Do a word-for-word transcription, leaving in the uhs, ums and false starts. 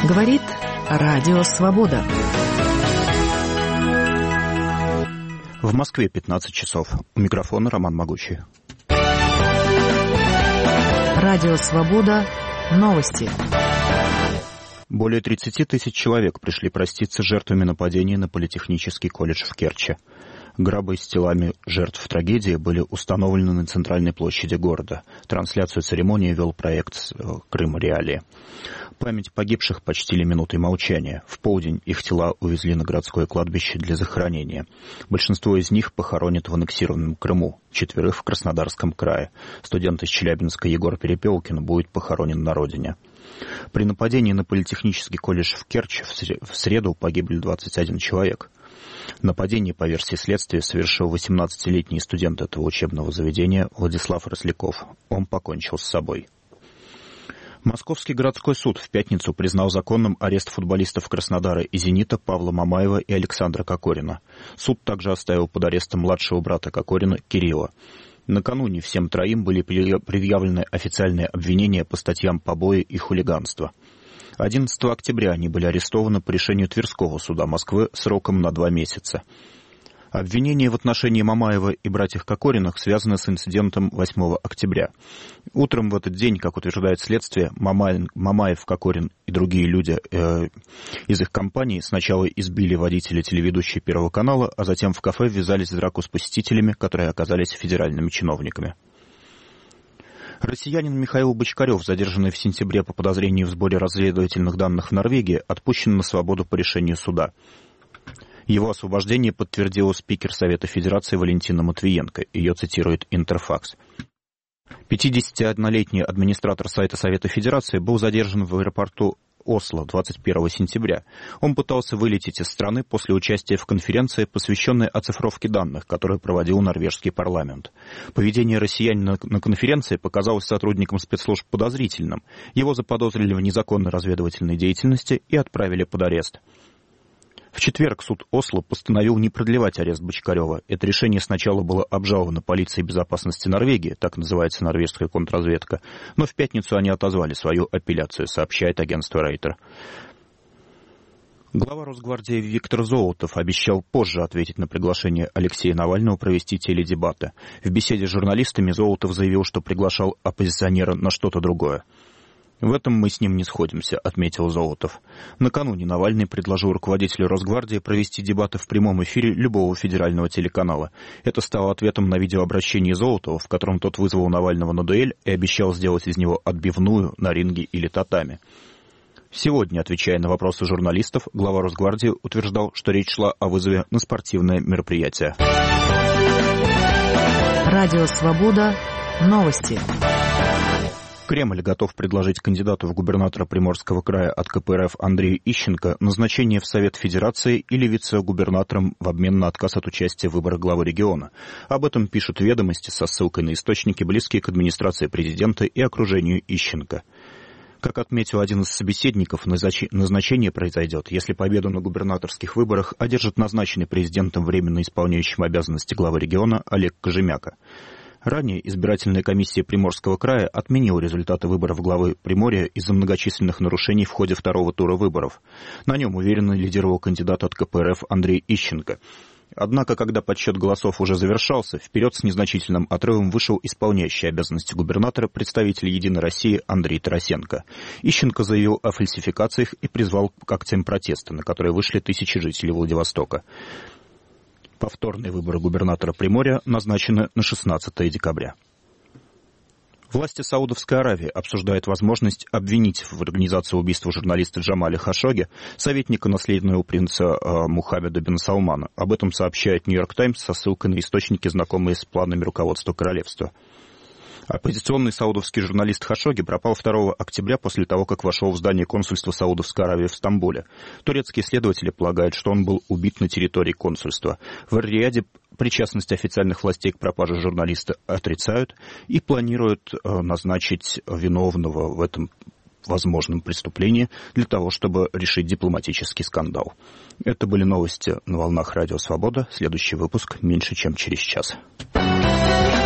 Говорит Радио Свобода. В Москве пятнадцать часов. У микрофона Роман Могучий. Радио Свобода. Новости. Более тридцати тысяч человек пришли проститься с жертвами нападения на политехнический колледж в Керчи. Гробы с телами жертв трагедии были установлены на центральной площади города. Трансляцию церемонии вел проект «Крым. Реалии». Память погибших почтили минутой молчания. В полдень их тела увезли на городское кладбище для захоронения. Большинство из них похоронят в аннексированном Крыму, четверых в Краснодарском крае. Студент из Челябинска Егор Перепелкин будет похоронен на родине. При нападении на политехнический колледж в Керчи в среду погибли двадцать один человек. Нападение, по версии следствия, совершил восемнадцатилетний студент этого учебного заведения Владислав Росляков. Он покончил с собой. Московский городской суд в пятницу признал законным арест футболистов Краснодара и «Зенита» Павла Мамаева и Александра Кокорина. Суд также оставил под арестом младшего брата Кокорина Кирилла. Накануне всем троим были предъявлены официальные обвинения по статьям побои и хулиганства. одиннадцатого октября они были арестованы по решению Тверского суда Москвы сроком на два месяца. Обвинения в отношении Мамаева и братьев Кокориных связаны с инцидентом восьмого октября. Утром в этот день, как утверждает следствие, Мамаев, Кокорин и другие люди э, из их компании сначала избили водителя телеведущей Первого канала, а затем в кафе ввязались в драку с посетителями, которые оказались федеральными чиновниками. Россиянин Михаил Бочкарев, задержанный в сентябре по подозрению в сборе разведывательных данных в Норвегии, отпущен на свободу по решению суда. Его освобождение подтвердила спикер Совета Федерации Валентина Матвиенко. Ее цитирует Интерфакс. пятидесятиоднолетний администратор сайта Совета Федерации был задержан в аэропорту Осло двадцать первого сентября. Он пытался вылететь из страны после участия в конференции, посвященной оцифровке данных, которую проводил норвежский парламент. Поведение россиянина на конференции показалось сотрудникам спецслужб подозрительным. Его заподозрили в незаконной разведывательной деятельности и отправили под арест. В четверг суд Осло постановил не продлевать арест Бочкарева. Это решение сначала было обжаловано полицией безопасности Норвегии, так называется норвежская контрразведка, но в пятницу они отозвали свою апелляцию, сообщает агентство Рейтер. Глава Росгвардии Виктор Золотов обещал позже ответить на приглашение Алексея Навального провести теледебаты. В беседе с журналистами Золотов заявил, что приглашал оппозиционера на что-то другое. «В этом мы с ним не сходимся», — отметил Золотов. Накануне Навальный предложил руководителю Росгвардии провести дебаты в прямом эфире любого федерального телеканала. Это стало ответом на видеообращение Золотова, в котором тот вызвал Навального на дуэль и обещал сделать из него отбивную на ринге или татами. Сегодня, отвечая на вопросы журналистов, глава Росгвардии утверждал, что речь шла о вызове на спортивное мероприятие. Радио Свобода. Новости. Кремль готов предложить кандидату в губернатора Приморского края от ка пэ эр эф Андрею Ищенко назначение в Совет Федерации или вице-губернатором в обмен на отказ от участия в выборах главы региона. Об этом пишут «Ведомости» со ссылкой на источники, близкие к администрации президента и окружению Ищенко. Как отметил один из собеседников, назначение произойдет, если победу на губернаторских выборах одержит назначенный президентом временно исполняющим обязанности главы региона Олег Кожемяка. Ранее избирательная комиссия Приморского края отменила результаты выборов главы Приморья из-за многочисленных нарушений в ходе второго тура выборов. На нем уверенно лидировал кандидат от ка пэ эр эф Андрей Ищенко. Однако, когда подсчет голосов уже завершался, вперед с незначительным отрывом вышел исполняющий обязанности губернатора представитель «Единой России» Андрей Тарасенко. Ищенко заявил о фальсификациях и призвал к акциям протеста, на которые вышли тысячи жителей Владивостока. Повторные выборы губернатора Приморья назначены на шестнадцатое декабря. Власти Саудовской Аравии обсуждают возможность обвинить в организации убийства журналиста Джамаля Хашогги советника наследного принца э, Мухаммеда бен Салмана. Об этом сообщает «Нью-Йорк Таймс» со ссылкой на источники, знакомые с планами руководства королевства. Оппозиционный саудовский журналист Хашогги пропал второго октября после того, как вошел в здание консульства Саудовской Аравии в Стамбуле. Турецкие следователи полагают, что он был убит на территории консульства. В Эр-Рияде причастность официальных властей к пропаже журналиста отрицают и планируют назначить виновного в этом возможном преступлении для того, чтобы решить дипломатический скандал. Это были новости на волнах Радио Свобода. Следующий выпуск меньше чем через час.